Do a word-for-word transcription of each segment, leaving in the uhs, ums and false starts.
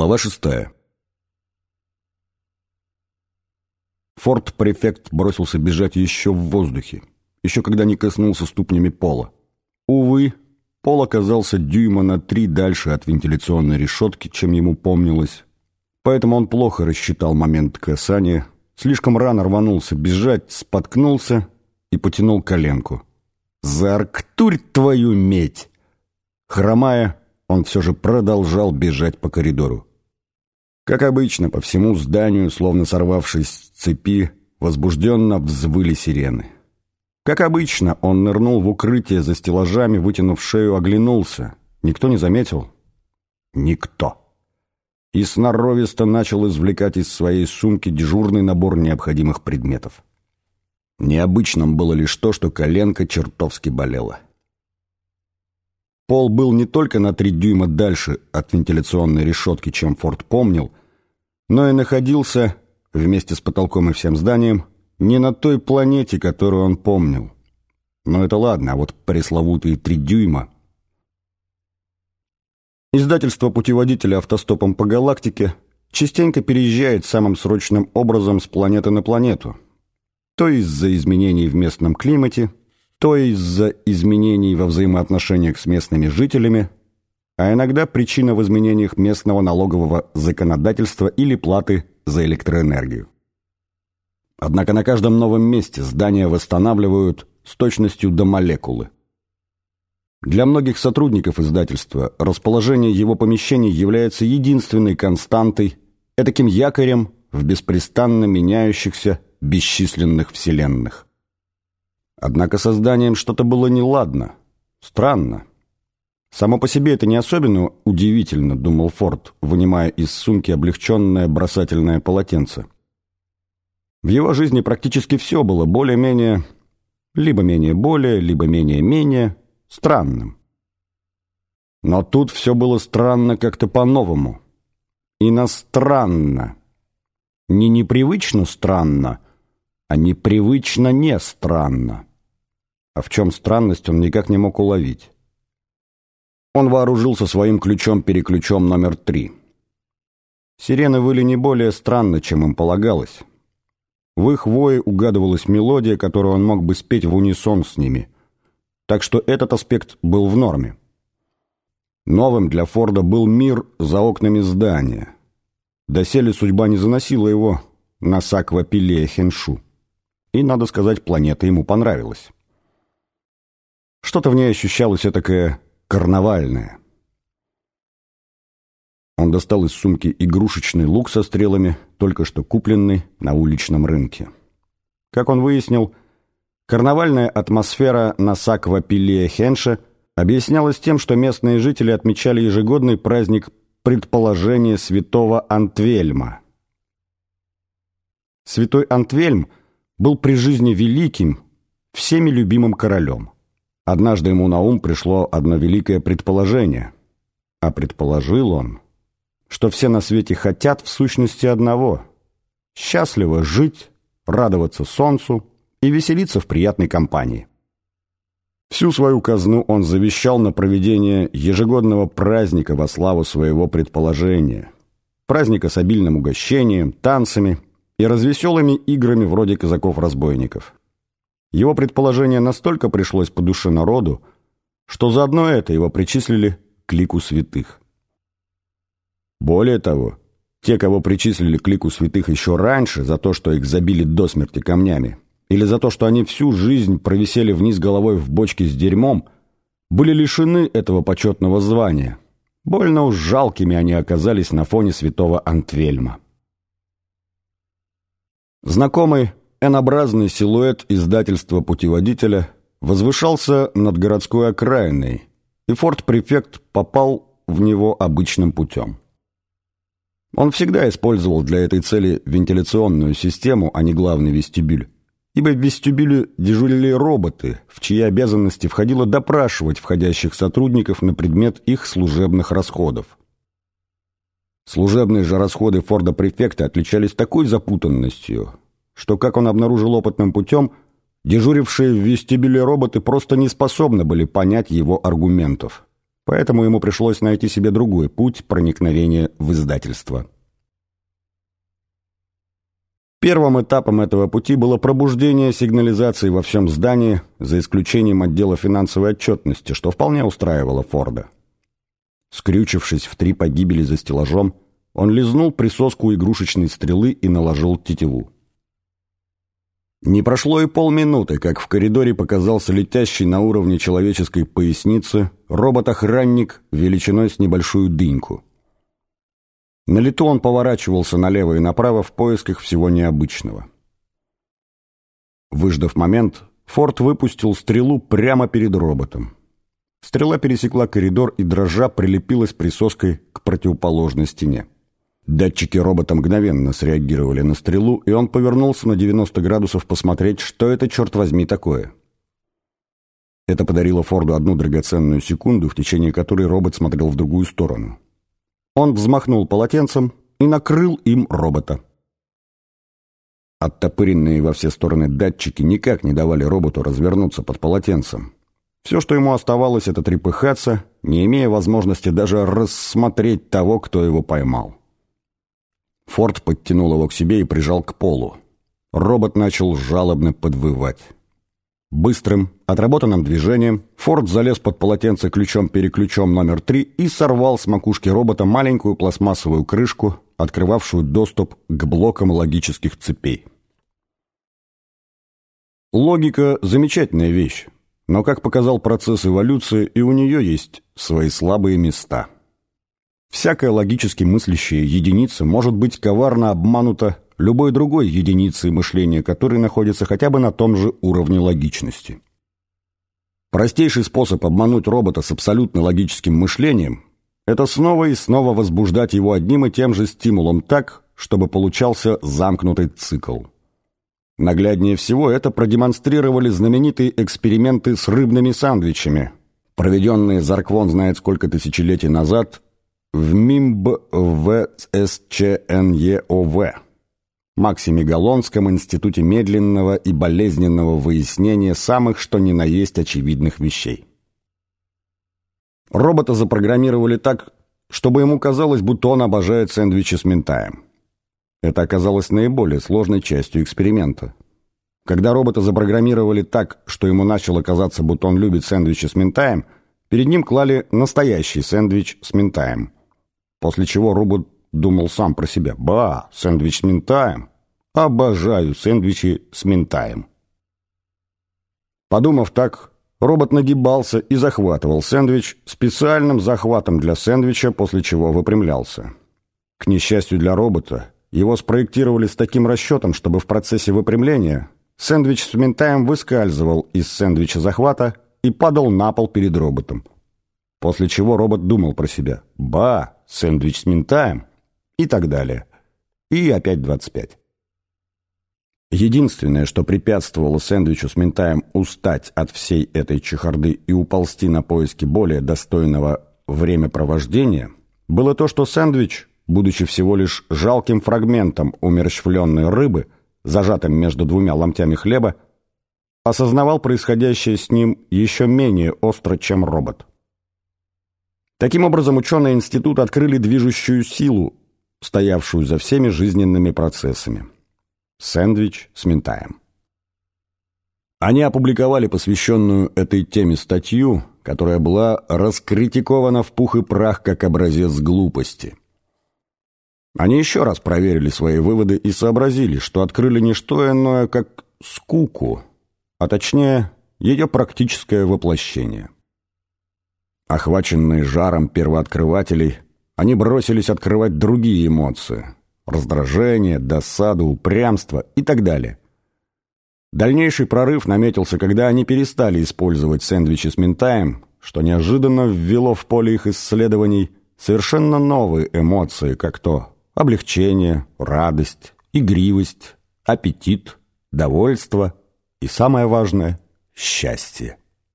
Глава шестая. Форт-префект бросился бежать еще в воздухе, еще когда не коснулся ступнями пола. Увы, пол оказался дюйма на три дальше от вентиляционной решетки, чем ему помнилось. Поэтому он плохо рассчитал момент касания, слишком рано рванулся бежать, споткнулся и потянул коленку. «Зарктурь твою медь!» Хромая, он все же продолжал бежать по коридору. Как обычно, по всему зданию, словно сорвавшись с цепи, возбужденно взвыли сирены. Как обычно, он нырнул в укрытие за стеллажами, вытянув шею, оглянулся. Никто не заметил? Никто. И сноровисто начал извлекать из своей сумки дежурный набор необходимых предметов. Необычным было лишь то, что коленка чертовски болела. Пол был не только на три дюйма дальше от вентиляционной решетки, чем Форд помнил, но и находился, вместе с потолком и всем зданием, не на той планете, которую он помнил. Но это ладно, а вот пресловутые три дюйма. Издательство путеводителя автостопом по галактике частенько переезжает самым срочным образом с планеты на планету. То из-за изменений в местном климате, то из-за изменений во взаимоотношениях с местными жителями, а иногда причина в изменениях местного налогового законодательства или платы за электроэнергию. Однако на каждом новом месте здания восстанавливают с точностью до молекулы. Для многих сотрудников издательства расположение его помещений является единственной константой, этаким якорем в беспрестанно меняющихся бесчисленных вселенных. Однако со зданием что-то было неладно, странно. Само по себе это не особенно удивительно, думал Форд, вынимая из сумки облегченное бросательное полотенце. В его жизни практически все было более-менее, либо менее-более, либо менее-менее странным. Но тут все было странно как-то по-новому. Иностранно. Не непривычно странно, а непривычно не странно. А в чем странность, он никак не мог уловить. Он вооружился своим ключом-переключом номер три. Сирены выли не более странно, чем им полагалось. В их вое угадывалась мелодия, которую он мог бы спеть в унисон с ними. Так что этот аспект был в норме. Новым для Форда был мир за окнами здания. Доселе судьба не заносила его на Саква-Пилея-Хеншу. И, надо сказать, планета ему понравилась. Что-то в ней ощущалось этакое карнавальное. Он достал из сумки игрушечный лук со стрелами, только что купленный на уличном рынке. Как он выяснил, карнавальная атмосфера на Саква-Пилея-Хенше объяснялась тем, что местные жители отмечали ежегодный праздник предположения святого Антвельма. Святой Антвельм был при жизни великим, всеми любимым королем. Однажды ему на ум пришло одно великое предположение. А предположил он, что все на свете хотят в сущности одного – счастливо жить, радоваться солнцу и веселиться в приятной компании. Всю свою казну он завещал на проведение ежегодного праздника во славу своего предположения. Праздника с обильным угощением, танцами и развеселыми играми вроде казаков-разбойников. Его предположение настолько пришлось по душе народу, что заодно это его причислили к лику святых. Более того, те, кого причислили к лику святых еще раньше за то, что их забили до смерти камнями, или за то, что они всю жизнь провисели вниз головой в бочке с дерьмом, были лишены этого почетного звания. Больно уж жалкими они оказались на фоне святого Антвельма. Знакомый Н-образный силуэт издательства путеводителя возвышался над городской окраиной, и форт-префект попал в него обычным путем. Он всегда использовал для этой цели вентиляционную систему, а не главный вестибюль, ибо в вестибюле дежурили роботы, в чьи обязанности входило допрашивать входящих сотрудников на предмет их служебных расходов. Служебные же расходы форда-префекта отличались такой запутанностью, что, как он обнаружил опытным путем, дежурившие в вестибюле роботы просто не способны были понять его аргументов. поэтому ему пришлось найти себе другой путь проникновения в издательство. Первым этапом этого пути было пробуждение сигнализации во всем здании, за исключением отдела финансовой отчетности, что вполне устраивало Форда. Скрючившись в три погибели за стеллажом, он лизнул присоску игрушечной стрелы и наложил тетиву. Не прошло и полминуты, как в коридоре показался летящий на уровне человеческой поясницы робот-охранник величиной с небольшую дыньку. На лету он поворачивался налево и направо в поисках всего необычного. Выждав момент, Форд выпустил стрелу прямо перед роботом. Стрела пересекла коридор и, дрожа, прилепилась присоской к противоположной стене. Датчики робота мгновенно среагировали на стрелу, и он повернулся на девяносто градусов посмотреть, что это, черт возьми, такое. Это подарило Форду одну драгоценную секунду, в течение которой робот смотрел в другую сторону. Он взмахнул полотенцем и накрыл им робота. Оттопыренные во все стороны датчики никак не давали роботу развернуться под полотенцем. Все, что ему оставалось, это трепыхаться, не имея возможности даже рассмотреть того, кто его поймал. Форд подтянул его к себе и прижал к полу. Робот начал жалобно подвывать. Быстрым, отработанным движением Форд залез под полотенце ключом-переключом номер три и сорвал с макушки робота маленькую пластмассовую крышку, открывавшую доступ к блокам логических цепей. Логика – замечательная вещь, но, как показал процесс эволюции, и у нее есть свои слабые места. Всякая логически мыслящая единица может быть коварно обманута любой другой единицей мышления, которая находится хотя бы на том же уровне логичности. Простейший способ обмануть робота с абсолютно логическим мышлением – это снова и снова возбуждать его одним и тем же стимулом так, чтобы получался замкнутый цикл. Нагляднее всего это продемонстрировали знаменитые эксперименты с рыбными сандвичами, проведенные Зарквон знает сколько тысячелетий назад в МИМБ-ВСЧНЕОВ, Максимегалонском институте медленного и болезненного выяснения самых что ни на есть очевидных вещей. Робота запрограммировали так, чтобы ему казалось, будто он обожает сэндвичи с минтаем. Это оказалось наиболее сложной частью эксперимента. Когда робота запрограммировали так, что ему начало казаться, будто он любит сэндвичи с минтаем, перед ним клали настоящий сэндвич с минтаем. После чего робот думал сам про себя: «Ба, сэндвич с минтаем! Обожаю сэндвичи с минтаем!» Подумав так, робот нагибался и захватывал сэндвич специальным захватом для сэндвича, после чего выпрямлялся. К несчастью для робота, его спроектировали с таким расчетом, чтобы в процессе выпрямления сэндвич с минтаем выскальзывал из сэндвича захвата и падал на пол перед роботом. После чего робот думал про себя: «Ба, сэндвич с минтаем!» и так далее. И опять двадцать пять. Единственное, что препятствовало сэндвичу с минтаем устать от всей этой чехарды и уползти на поиски более достойного времяпровождения, было то, что сэндвич, будучи всего лишь жалким фрагментом умерщвленной рыбы, зажатым между двумя ломтями хлеба, осознавал происходящее с ним еще менее остро, чем робот. Таким образом, ученые института открыли движущую силу, стоявшую за всеми жизненными процессами. Сэндвич с минтаем. Они опубликовали посвященную этой теме статью, которая была раскритикована в пух и прах как образец глупости. Они еще раз проверили свои выводы и сообразили, что открыли не что иное, как скуку, а точнее, ее практическое воплощение. Охваченные жаром первооткрывателей, они бросились открывать другие эмоции – раздражение, досаду, упрямство и так далее. Дальнейший прорыв наметился, когда они перестали использовать сэндвичи с минтаем, что неожиданно ввело в поле их исследований совершенно новые эмоции, как то облегчение, радость, игривость, аппетит, довольство и, самое важное, счастье.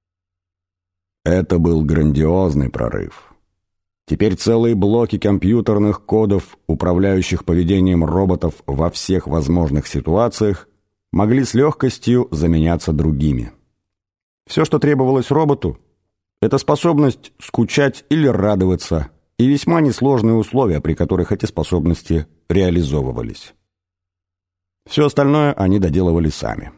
Это был грандиозный прорыв. Теперь целые блоки компьютерных кодов, управляющих поведением роботов во всех возможных ситуациях, могли с легкостью заменяться другими. Все, что требовалось роботу, Это способность скучать или радоваться, и весьма несложные условия, при которых эти способности реализовывались. Все остальное они доделывали сами.